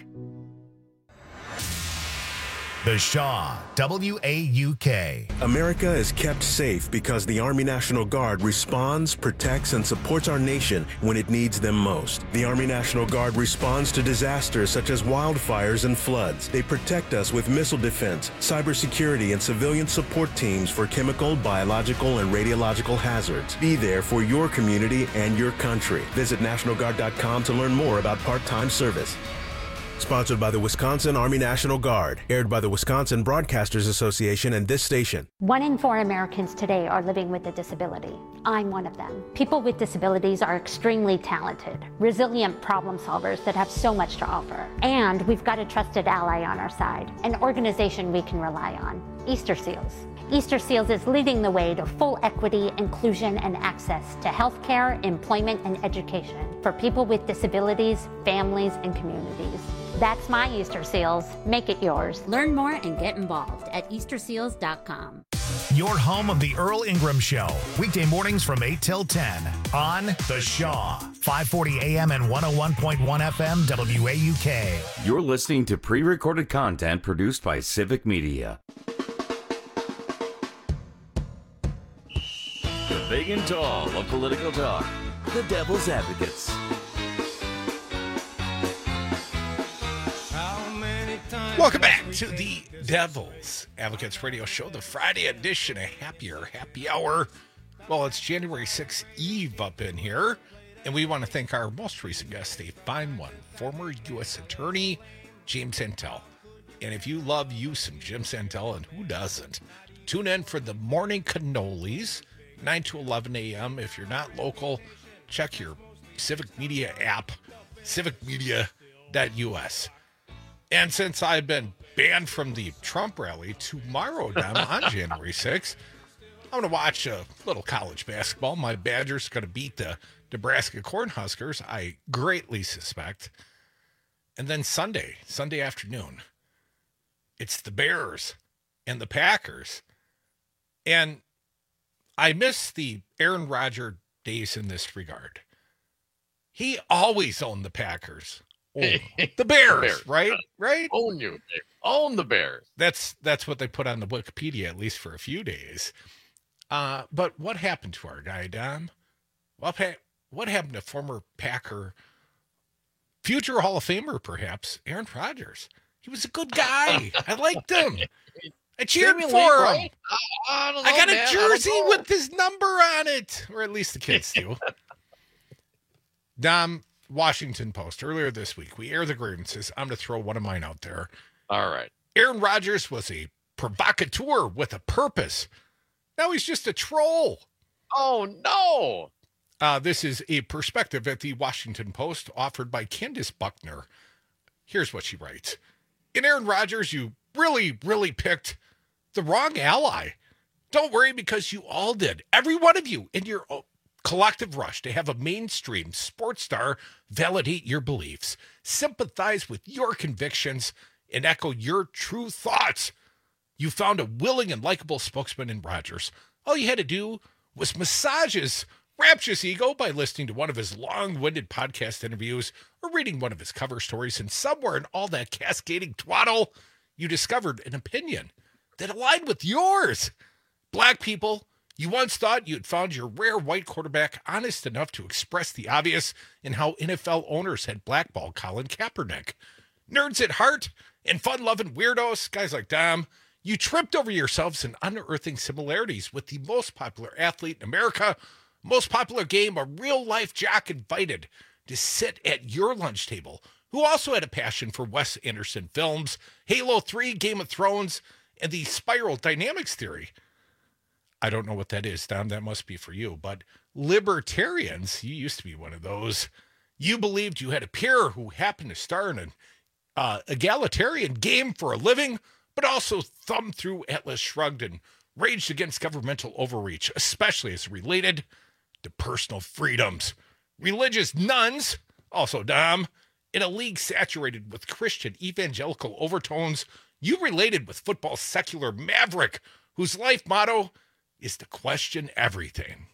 The Shaw, WAUK. America is kept safe because the Army National Guard responds, protects, and supports our nation when it needs them most. The Army National Guard responds to disasters such as wildfires and floods. They protect us with missile defense, cybersecurity, and civilian support teams for chemical, biological, and radiological hazards. Be there for your community and your country. Visit NationalGuard.com to learn more about part-time service. Sponsored by the Wisconsin Army National Guard. Aired by the Wisconsin Broadcasters Association and this station. 1 in 4 Americans today are living with a disability. I'm one of them. People with disabilities are extremely talented, resilient problem solvers that have so much to offer. And we've got a trusted ally on our side, an organization we can rely on, Easter Seals. Easter Seals is leading the way to full equity, inclusion, and access to healthcare, employment, and education for people with disabilities, families, and communities. That's my Easter Seals. Make it yours. Learn more and get involved at easterseals.com. Your home of the Earl Ingram Show. Weekday mornings from 8 till 10 on The Shaw. 540 AM and 101.1 FM WAUK. You're listening to pre-recorded content produced by Civic Media. The big and tall of political talk. The Devil's Advocates. Welcome back to the Devil's Advocates Radio Show, the Friday edition, a happier happy hour. Well, it's January 6th Eve up in here, and we want to thank our most recent guest, a fine one, former U.S. Attorney James Santel. And if you love you some Jim Santel, and who doesn't, tune in for the Morning Cannolis, 9 to 11 a.m. If you're not local, check your Civic Media app, civicmedia.us. And since I've been banned from the Trump rally tomorrow down on January 6th, I'm going to watch a little college basketball. My Badgers are going to beat the Nebraska Cornhuskers, I greatly suspect. And then Sunday afternoon, it's the Bears and the Packers. And I miss the Aaron Rodgers days in this regard. He always owned the Packers. The Bears, right? Own you. Own the Bears. That's what they put on the Wikipedia, at least for a few days. But what happened to our guy, Dom? What happened to former Packer, future Hall of Famer, perhaps, Aaron Rodgers? He was a good guy. I liked him. I cheered for him. Right? I got a jersey with his number on it, or at least the kids do. Dom, Washington Post, earlier this week, we air the grievances. I'm going to throw one of mine out there. All right. Aaron Rodgers was a provocateur with a purpose. Now he's just a troll. Oh, no. This is a perspective at the Washington Post offered by Candace Buckner. Here's what she writes. In Aaron Rodgers, you really, really picked the wrong ally. Don't worry, because you all did. Every one of you in your collective rush to have a mainstream sports star validate your beliefs, sympathize with your convictions, and echo your true thoughts. You found a willing and likable spokesman in Rodgers. All you had to do was massage his rapturous ego by listening to one of his long-winded podcast interviews or reading one of his cover stories, and somewhere in all that cascading twaddle, you discovered an opinion that aligned with yours. Black people, you once thought you'd found your rare white quarterback honest enough to express the obvious in how NFL owners had blackballed Colin Kaepernick. Nerds at heart and fun-loving weirdos, guys like Dom, you tripped over yourselves in unearthing similarities with the most popular athlete in America, most popular game, a real-life jock invited to sit at your lunch table, who also had a passion for Wes Anderson films, Halo 3, Game of Thrones, and the spiral dynamics theory. I don't know what that is, Dom. That must be for you. But libertarians, you used to be one of those. You believed you had a peer who happened to star in an egalitarian game for a living, but also thumbed through Atlas Shrugged and raged against governmental overreach, especially as related to personal freedoms. Religious nuns, also Dom, in a league saturated with Christian evangelical overtones, you related with football's secular maverick, whose life motto is to question everything.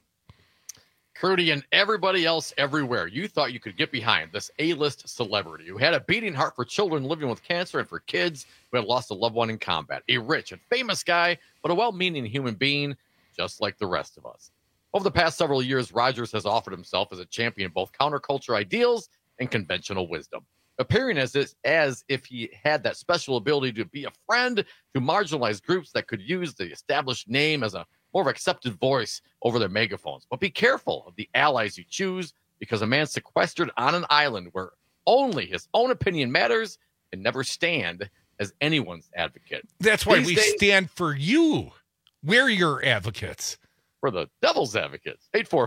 Crudy and everybody else everywhere, you thought you could get behind this A-list celebrity who had a beating heart for children living with cancer and for kids who had lost a loved one in combat. A rich and famous guy, but a well-meaning human being, just like the rest of us. Over the past several years, Rodgers has offered himself as a champion of both counterculture ideals and conventional wisdom, appearing as if he had that special ability to be a friend to marginalized groups that could use the established name as a more of accepted voice over their megaphones. But be careful of the allies you choose, because a man sequestered on an island where only his own opinion matters can never stand as anyone's advocate. That's why we stand for you. We're your advocates. We're the devil's advocates.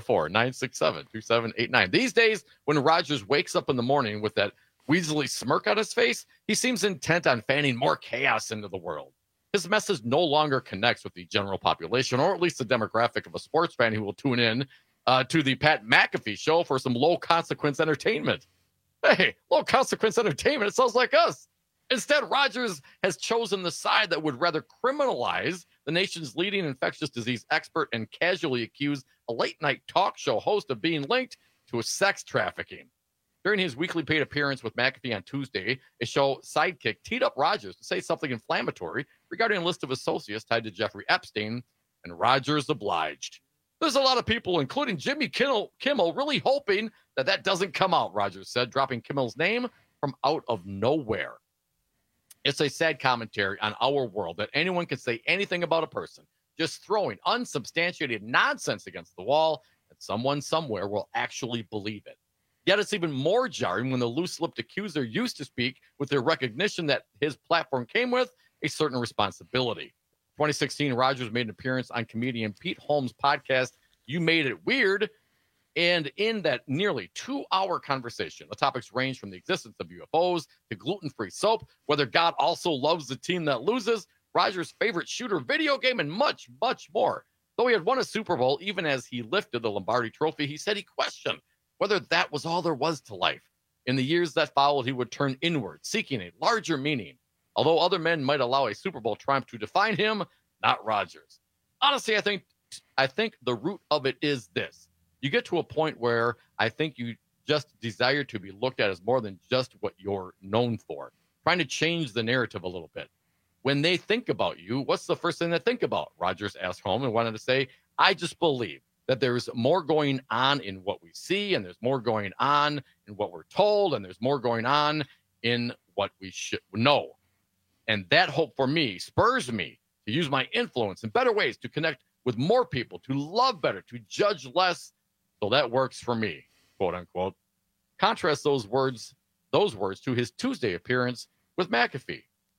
844-967-2789. These days, when Rodgers wakes up in the morning with that weaselly smirk on his face, he seems intent on fanning more chaos into the world. His message no longer connects with the general population, or at least the demographic of a sports fan who will tune in to the Pat McAfee show for some low-consequence entertainment. Hey, low-consequence entertainment, it sounds like us. Instead, Rodgers has chosen the side that would rather criminalize the nation's leading infectious disease expert and casually accuse a late-night talk show host of being linked to a sex trafficking. During his weekly paid appearance with McAfee on Tuesday, a show sidekick teed up Rodgers to say something inflammatory regarding a list of associates tied to Jeffrey Epstein, and Rodgers obliged. There's a lot of people, including Jimmy Kimmel, really hoping that doesn't come out, Rodgers said, dropping Kimmel's name from out of nowhere. It's a sad commentary on our world that anyone can say anything about a person, just throwing unsubstantiated nonsense against the wall, and someone somewhere will actually believe it. Yet it's even more jarring when the loose-lipped accuser used to speak with the recognition that his platform came with a certain responsibility. 2016, Rodgers made an appearance on comedian Pete Holmes' podcast, You Made It Weird, and in that nearly 2-hour conversation, the topics range from the existence of UFOs to gluten-free soap, whether God also loves the team that loses, Rodgers' favorite shooter video game, and much, much more. Though he had won a Super Bowl, even as he lifted the Lombardi Trophy, he said he questioned whether that was all there was to life. In the years that followed, he would turn inward, seeking a larger meaning. Although other men might allow a Super Bowl triumph to define him, not Rodgers. Honestly, I think the root of it is this. You get to a point where I think you just desire to be looked at as more than just what you're known for. Trying to change the narrative a little bit. When they think about you, what's the first thing they think about? Rodgers asked Holmes and wanted to say, I just believe that there's more going on in what we see, and there's more going on in what we're told, and there's more going on in what we should know. And that hope for me spurs me to use my influence in better ways, to connect with more people, to love better, to judge less. So that works for me, quote unquote. Contrast those words to his Tuesday appearance with McAfee.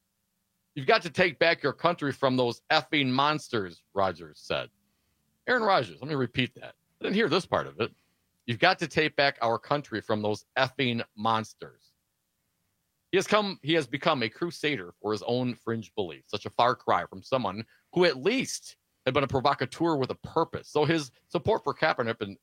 You've got to take back your country from those effing monsters, Rodgers said. Aaron Rodgers, let me repeat that. I didn't hear this part of it. You've got to take back our country from those effing monsters. He has become a crusader for his own fringe beliefs, such a far cry from someone who at least had been a provocateur with a purpose. Though his support for Kaepernick in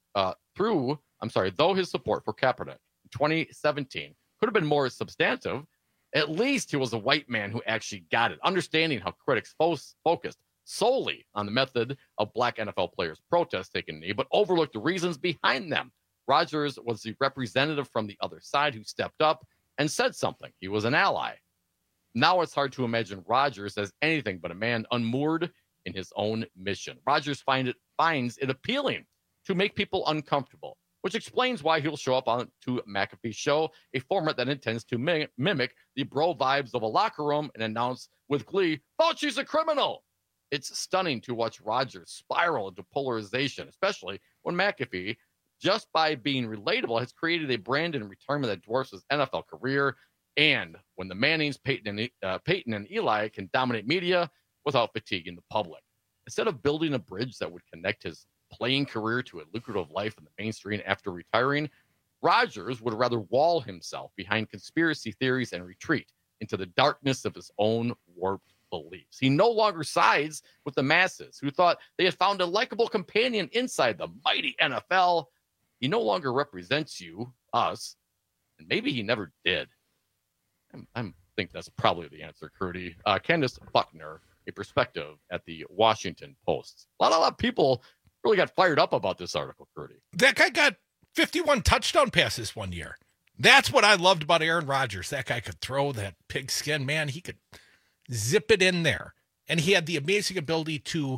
2017 could have been more substantive, at least he was a white man who actually got it, understanding how critics focused solely on the method of black NFL players' protests taking a knee, but overlooked the reasons behind them. Rodgers was the representative from the other side who stepped up and said something. He was an ally. Now it's hard to imagine Rodgers as anything but a man unmoored in his own mission. Rodgers finds it appealing to make people uncomfortable, which explains why he'll show up on to McAfee's show, a format that intends to mimic the bro vibes of a locker room and announce with glee, Fauci's a criminal. It's stunning to watch Rodgers spiral into polarization, especially when McAfee, just by being relatable, has created a brand in retirement that dwarfs his NFL career. And when the Mannings, Peyton and Eli can dominate media without fatiguing the public. Instead of building a bridge that would connect his playing career to a lucrative life in the mainstream after retiring, Rodgers would rather wall himself behind conspiracy theories and retreat into the darkness of his own warped beliefs. He no longer sides with the masses who thought they had found a likable companion inside the mighty NFL. He no longer represents you, us, and maybe he never did. I think that's probably the answer, Crudy. Candace Buckner, a perspective at the Washington Post. A lot of people really got fired up about this article, Crudy. That guy got 51 touchdown passes one year. That's what I loved about Aaron Rodgers. That guy could throw that pigskin, man. He could zip it in there. And he had the amazing ability to,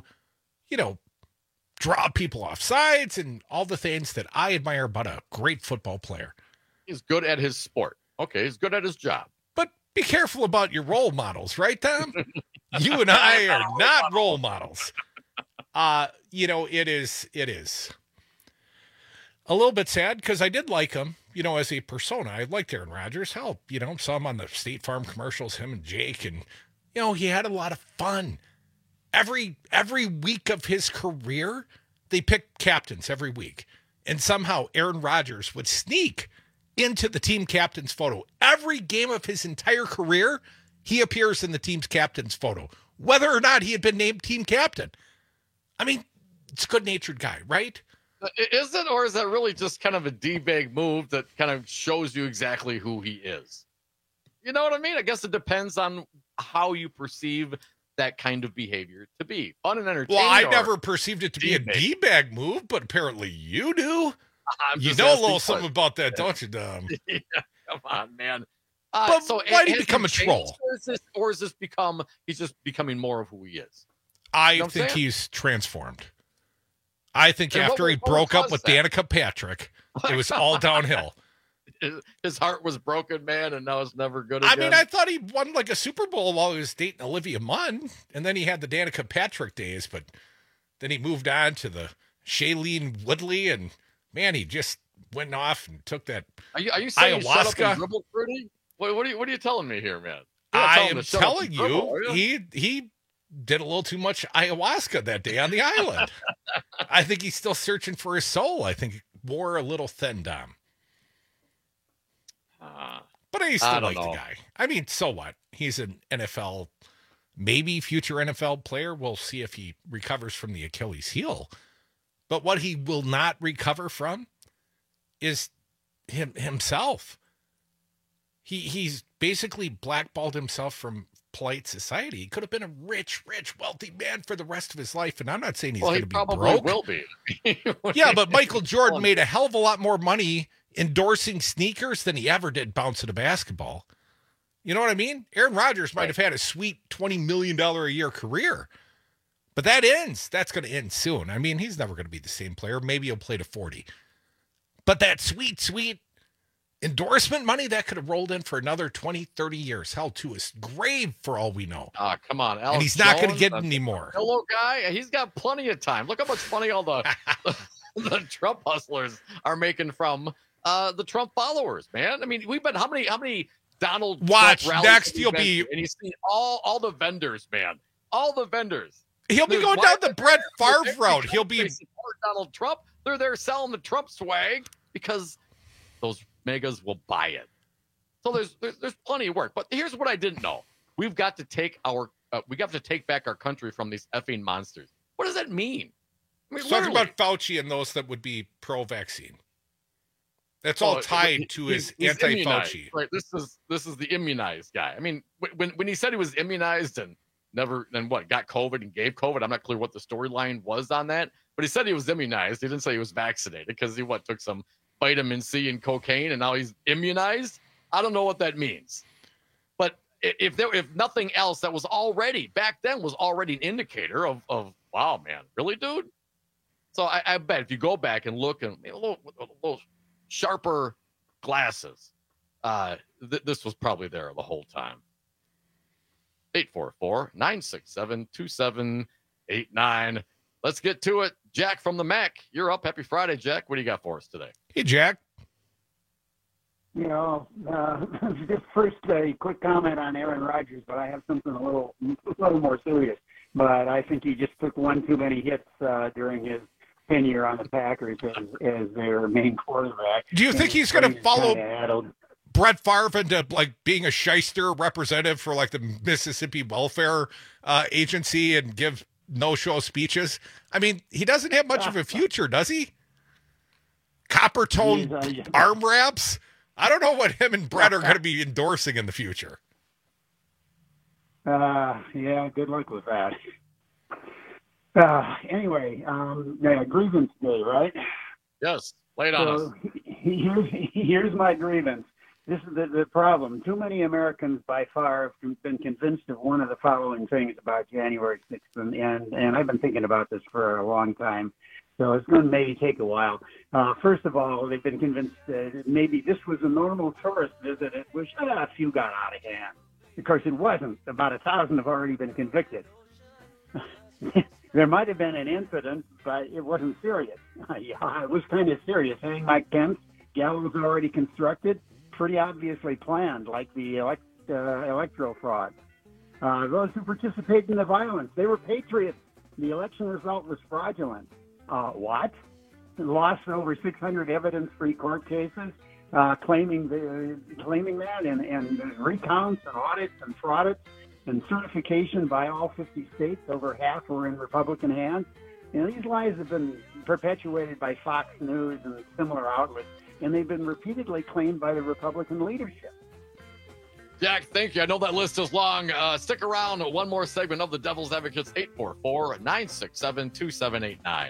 draw people off sides and all the things that I admire about a great football player. He's good at his sport. Okay, he's good at his job. But be careful about your role models, right, Tom? You and I are not role models. It is a little bit sad because I did like him as a persona, I liked Aaron Rodgers. Hell, saw him on the State Farm commercials, him and Jake, and, he had a lot of fun. Every week of his career, they picked captains every week. And somehow Aaron Rodgers would sneak into the team captain's photo. Every game of his entire career, he appears in the team's captain's photo, whether or not he had been named team captain. I mean, it's a good-natured guy, right? Is it, or is that really just kind of a D-bag move that kind of shows you exactly who he is? You know what I mean? I guess it depends on how you perceive that kind of behavior to be. Fun and entertaining. Well, I never perceived it to be a D-bag move, but apparently you do. You know a little something about that, don't you, Dom? Yeah, come on, man. But so why did he become a troll? Or is this he's just becoming more of who he is? I think he's transformed. I think after he broke up with Danica Patrick, it was all downhill. His heart was broken, man, and now it's never good again. I mean, I thought he won like a Super Bowl while he was dating Olivia Munn, and then he had the Danica Patrick days, but then he moved on to the Shailene Woodley, and man, he just went off and took that Are you saying ayahuasca. Shut up and dribble, Fruity? What are you telling me here, man? I am telling you, he did a little too much ayahuasca that day on the island. I think he's still searching for his soul. I think he wore a little thin, Dom. But I still like the guy. I mean, so what? He's an NFL, maybe future NFL player. We'll see if he recovers from the Achilles heel. But what he will not recover from is himself. He's basically blackballed himself from polite society. He could have been a rich, wealthy man for the rest of his life. And I'm not saying he's going to be broke. Well, he probably will be. Yeah, but Michael Jordan made a hell of a lot more money endorsing sneakers than he ever did bouncing a basketball. You know what I mean? Aaron Rodgers might have had a sweet $20 million a year career. But that ends. That's going to end soon. I mean, he's never going to be the same player. Maybe he'll play to 40. But that sweet endorsement money, that could have rolled in for another 20, 30 years. Hell, to his grave for all we know. Come on, Alex and he's not going to get it anymore. Hello, guy. He's got plenty of time. Look how much money all the Trump hustlers are making from the Trump followers, man. I mean, we've been how many Donald Watch Trump rallies next you'll be and you see all the vendors, man. All the vendors. He'll be going down the Brett Favre route. He'll be support Donald Trump. They're there selling the Trump swag because those megas will buy it. So there's plenty of work. But here's what I didn't know. We've got to take back our country from these effing monsters. What does that mean? I mean, talking about Fauci and those that would be pro-vaccine. That's all tied to his anti-Fauci. Right. This is the immunized guy. I mean, when he said he was immunized and got COVID and gave COVID, I'm not clear what the storyline was on that. But he said he was immunized. He didn't say he was vaccinated because he took some vitamin C and cocaine and now he's immunized. I don't know what that means. But if nothing else, that was already back then was already an indicator of wow, man, really, dude. So I bet if you go back and look and a little sharper glasses, this was probably there the whole time. 844-967-2789. Let's get to it. Jack from the Mac, you're up. Happy Friday, Jack. What do you got for us today? Hey, Jack. Just first a quick comment on Aaron Rodgers, but I have something a little more serious. But I think he just took one too many hits during his tenure on the Packers as their main quarterback. Do you think he's going to follow Brett Favre into being a shyster representative for the Mississippi Welfare Agency and give no-show speeches? I mean, he doesn't have much of a future, does he? Copper-toned arm wraps? I don't know what him and Brett are going to be endorsing in the future. Yeah, good luck with that. Anyway, grievance day, right? Yes, lay it on us. Here's my grievance. This is the problem. Too many Americans by far have been convinced of one of the following things about January 6th, and I've been thinking about this for a long time, so it's going to maybe take a while. First of all, they've been convinced that maybe this was a normal tourist visit at which a few got out of hand. Of course, it wasn't. About 1,000 have already been convicted. There might have been an incident, but it wasn't serious. It was kind of serious. Hey, Mike Pence, gallows already constructed, pretty obviously planned, like the electoral fraud. Those who participated in the violence, they were patriots. The election result was fraudulent. What? Lost over 600 evidence-free court cases, claiming that, and recounts and audits and fraudits and certification by all 50 states. Over half were in Republican hands. These lies have been perpetuated by Fox News and similar outlets, and they've been repeatedly claimed by the Republican leadership. Jack, thank you. I know that list is long. Stick around. One more segment of the Devil's Advocates, 844-967-2789.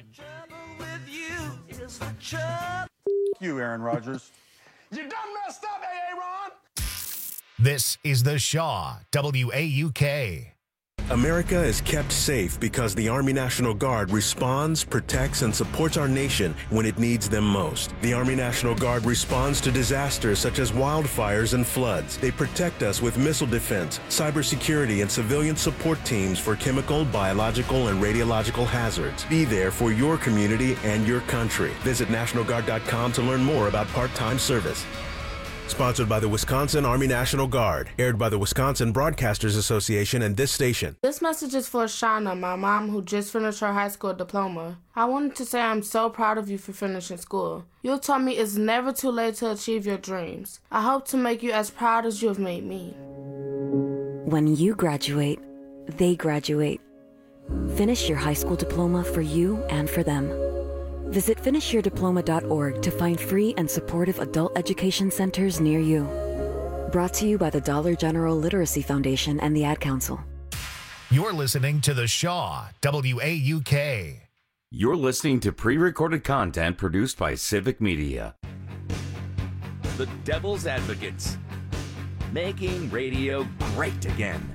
You, Aaron Rodgers. You done messed up, Aaron. This is the Shaw WAUK. America is kept safe because the Army National Guard responds, protects, and supports our nation when it needs them most. The Army National Guard responds to disasters such as wildfires and floods. They protect us with missile defense, cybersecurity, and civilian support teams for chemical, biological, and radiological hazards. Be there for your community and your country. Visit NationalGuard.com to learn more about part-time service. Sponsored by the Wisconsin Army National Guard. Aired by the Wisconsin Broadcasters Association and this station. This message is for Shauna, my mom, who just finished her high school diploma. I wanted to say I'm so proud of you for finishing school. You told me it's never too late to achieve your dreams. I hope to make you as proud as you have made me. When you graduate, they graduate. Finish your high school diploma for you and for them. Visit finishyourdiploma.org to find free and supportive adult education centers near you. Brought to you by the Dollar General Literacy Foundation and the Ad Council. You're listening to the Shaw WAUK. You're listening to pre-recorded content produced by Civic Media. The Devil's Advocates. Making radio great again.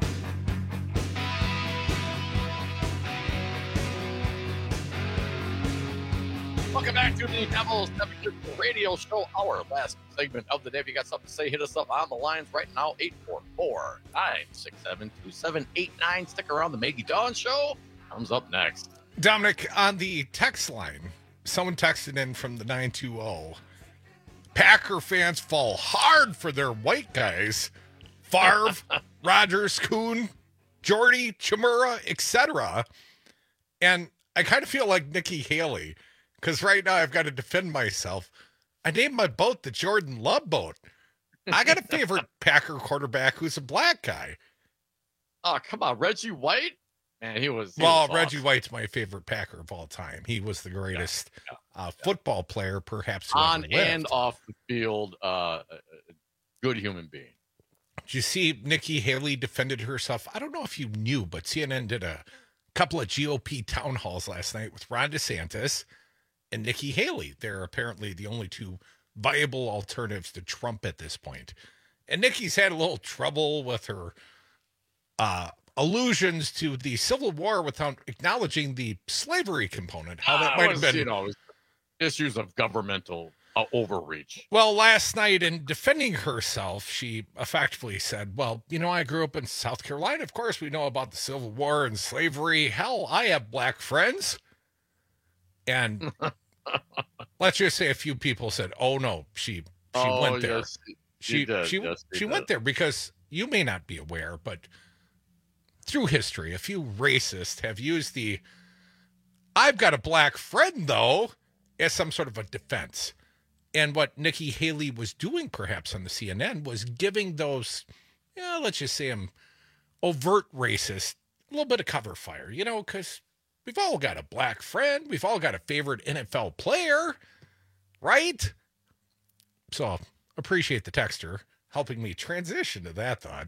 Welcome back to the Devil's Advocates Radio Show, our last segment of the day. If you got something to say, hit us up on the lines right now, 844-967-2789. Stick around. The Maggie Dawn Show comes up next. Dominic, on the text line, someone texted in from the 920. Packer fans fall hard for their white guys. Favre, Rodgers, Kuhn, Jordy, Chimura, etc. And I kind of feel like Nikki Haley, because right now I've got to defend myself. I named my boat the Jordan Love boat. I got a favorite Packer quarterback who's a black guy. Oh, come on. Reggie White? Man, he was Reggie White's my favorite Packer of all time. He was the greatest football player, perhaps. On and off the field, good human being. Did you see Nikki Haley defended herself? I don't know if you knew, but CNN did a couple of GOP town halls last night with Ron DeSantis and Nikki Haley. They're apparently the only two viable alternatives to Trump at this point. And Nikki's had a little trouble with her allusions to the Civil War without acknowledging the slavery component. How that might have been, issues of governmental overreach. Well, last night in defending herself, she effectively said, well, I grew up in South Carolina. Of course, we know about the Civil War and slavery. Hell, I have black friends. And let's just say a few people said, oh, no, she went there. Yes, she went there because you may not be aware, but through history, a few racists have used the I've got a black friend, though, as some sort of a defense. And what Nikki Haley was doing, perhaps on the CNN, was giving those, let's just say them overt racist, a little bit of cover fire, because we've all got a black friend. We've all got a favorite NFL player, right? So appreciate the texter helping me transition to that thought.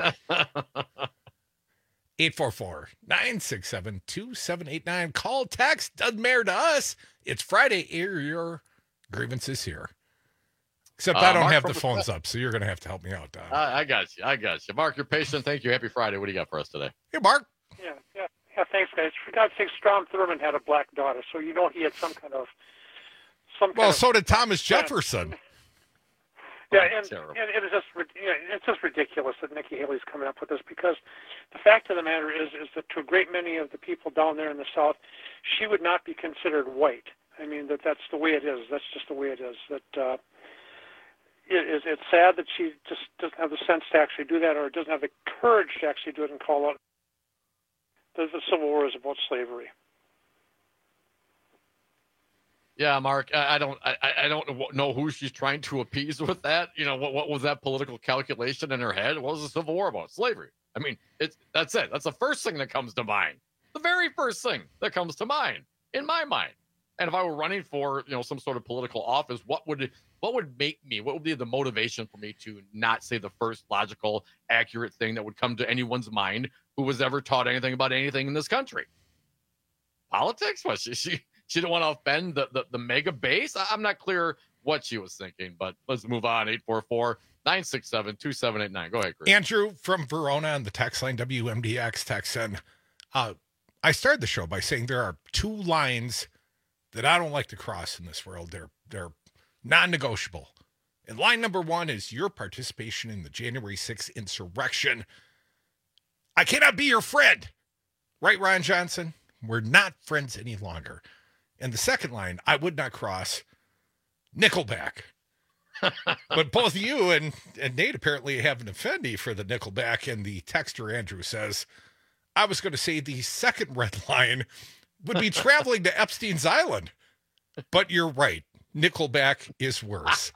844-967-2789. Call, text, doesn't matter to us. It's Friday. Air your grievances here. Except I don't have the phones up, so you're going to have to help me out, Don. I got you. Mark, you're patient. Thank you. Happy Friday. What do you got for us today? Hey, Mark. Yeah, thanks, guys. For God's sake, Strom Thurmond had a black daughter, so he had some kind of... so did Thomas Jefferson. Yeah, and it's just ridiculous that Nikki Haley's coming up with this, because the fact of the matter is that to a great many of the people down there in the South, she would not be considered white. I mean, that's the way it is. That's just the way it is. That it's sad that she just doesn't have the sense to actually do that, or doesn't have the courage to actually do it and call out. The Civil War is about slavery. Yeah, Mark, I don't know who she's trying to appease with that. You know, what was that political calculation in her head? What was the Civil War about? Slavery. I mean, that's it. That's the first thing that comes to mind. The very first thing that comes to mind in my mind. And if I were running for, some sort of political office, what would be the motivation for me to not say the first logical, accurate thing that would come to anyone's mind who was ever taught anything about anything in this country? Politics? What, she didn't want to offend the mega base? I'm not clear what she was thinking, but let's move on. 844-967-2789. Go ahead, Chris. Andrew from Verona on the text line, WMDX text in. I started the show by saying there are two lines that I don't like to cross in this world. They're non-negotiable. And line number one is your participation in the January 6th insurrection. I cannot be your friend. Right, Ron Johnson? We're not friends any longer. And the second line, I would not cross Nickelback. But both you and Nate apparently have an affinity for the Nickelback, and the texter Andrew says, I was going to say the second red line would be traveling to Epstein's Island. But you're right. Nickelback is worse.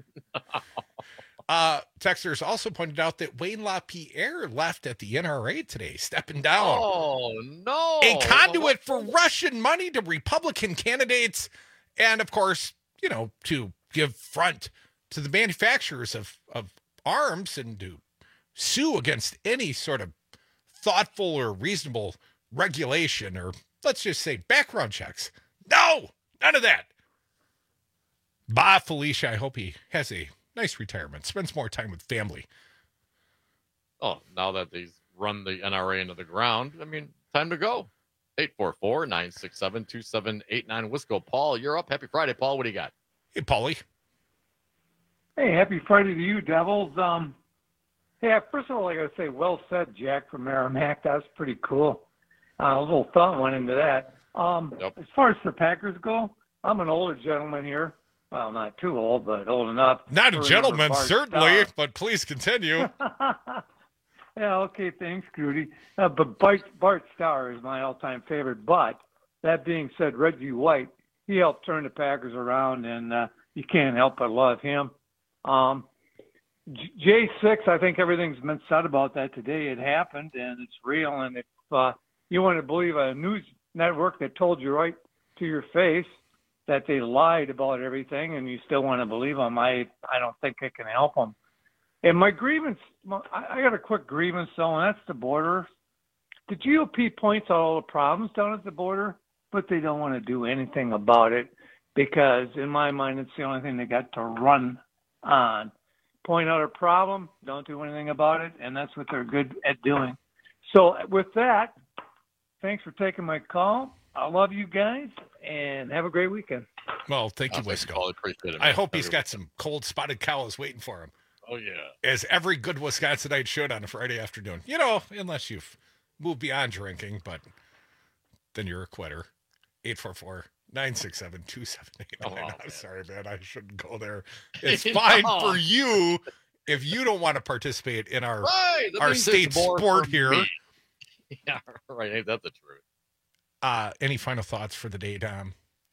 Texters also pointed out that Wayne LaPierre left at the NRA today, stepping down. Oh, no. A conduit for Russian money to Republican candidates. And, of course, to give front to the manufacturers of arms and to sue against any sort of thoughtful or reasonable regulation, or let's just say background checks. No, none of that. Bye, Felicia. I hope he has a nice retirement, spends more time with family. Oh, now that he's run the NRA into the ground, I mean, time to go. 844-967-2789. Wisco. Paul, you're up. Happy Friday, Paul. What do you got? Hey, Paulie. Hey, happy Friday to you, Devils. Hey, first of all, I got to say, well said, Jack from Merrimack. That was pretty cool. A little thought went into that. Yep. As far as the Packers go, I'm an older gentleman here. Well, not too old, but old enough. Not a gentleman, certainly, but please continue. Yeah, okay, thanks, Grudy. But Bart Starr is my all-time favorite. But that being said, Reggie White, he helped turn the Packers around, and you can't help but love him. J6, I think everything's been said about that today. It happened, and it's real. And if you want to believe a news network that told you right to your face that they lied about everything, and you still want to believe them, I don't think it can help them. And my grievance, I got a quick grievance, though, and that's the border. The GOP points out all the problems down at the border, but they don't want to do anything about it because, in my mind, it's the only thing they got to run on. Point out a problem, don't do anything about it, and that's what they're good at doing. So with that, thanks for taking my call. I love you guys, and have a great weekend. Well, thank you, Wisco. I appreciate it. I hope he's got some cold spotted cows waiting for him. Oh, yeah. As every good Wisconsinite should on a Friday afternoon. Unless you've moved beyond drinking, but then you're a quitter. 844-967-2789. I'm sorry, man. I shouldn't go there. It's fine for you if you don't want to participate in our state sport here. Yeah, right. Ain't that the truth? Any final thoughts for the day, Dom?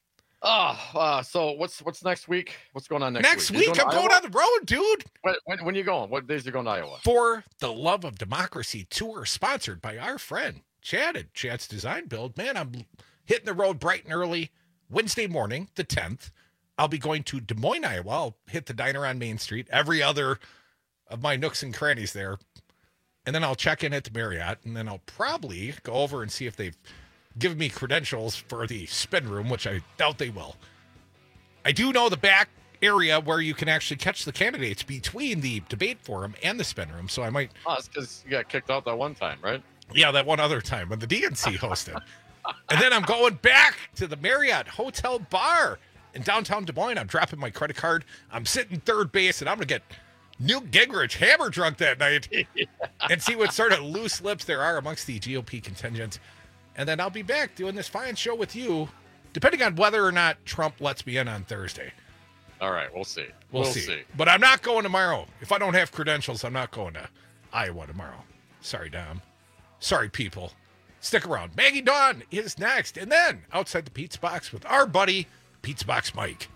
So what's next week? What's going on next week? I'm going on the road, dude. When are you going? What days are you going to Iowa? For the Love of Democracy tour, sponsored by our friend Chad at Chad's Design Build. Man, I'm hitting the road bright and early Wednesday morning, the 10th. I'll be going to Des Moines, Iowa. I'll hit the diner on Main Street, every other of my nooks and crannies there. And then I'll check in at the Marriott, and then I'll probably go over and see if they've given me credentials for the spin room, which I doubt they will. I do know the back area where you can actually catch the candidates between the debate forum and the spin room, so I might... Oh, it's because you got kicked out that one time, right? Yeah, that one other time when the DNC hosted. And then I'm going back to the Marriott Hotel Bar in downtown Des Moines. I'm dropping my credit card. I'm sitting third base, and I'm going to get Newt Gingrich hammer drunk that night and see what sort of loose lips there are amongst the GOP contingent. And then I'll be back doing this fine show with you, depending on whether or not Trump lets me in on Thursday. All right, we'll see. We'll see. But I'm not going tomorrow. If I don't have credentials, I'm not going to Iowa tomorrow. Sorry, Dom. Sorry, people. Stick around. Maggie Dawn is next. And then outside the Pete's Box with our buddy, Pete's Box Mike.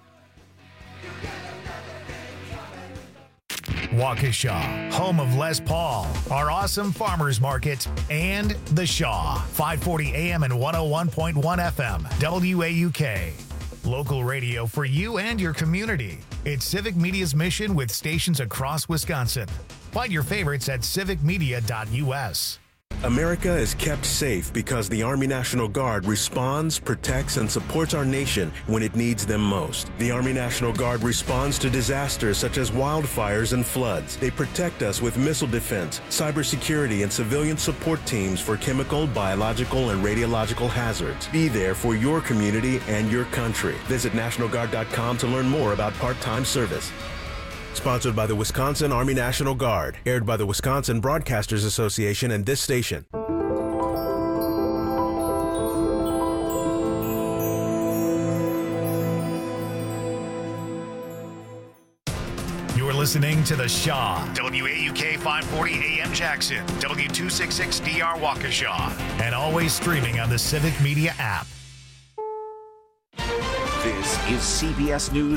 Waukesha, home of Les Paul, our awesome farmers market, and The Shaw, 540 AM and 101.1 FM, WAUK. Local radio for you and your community. It's Civic Media's mission with stations across Wisconsin. Find your favorites at civicmedia.us. America is kept safe because the Army National Guard responds, protects, and supports our nation when it needs them most. The Army National Guard responds to disasters such as wildfires and floods. They protect us with missile defense, cybersecurity, and civilian support teams for chemical, biological, and radiological hazards. Be there for your community and your country. Visit NationalGuard.com to learn more about part-time service. Sponsored by the Wisconsin Army National Guard. Aired by the Wisconsin Broadcasters Association and this station. You're listening to The Shaw, WAUK 540 AM Jackson, W266DR Waukesha, and always streaming on the Civic Media app. This is CBS News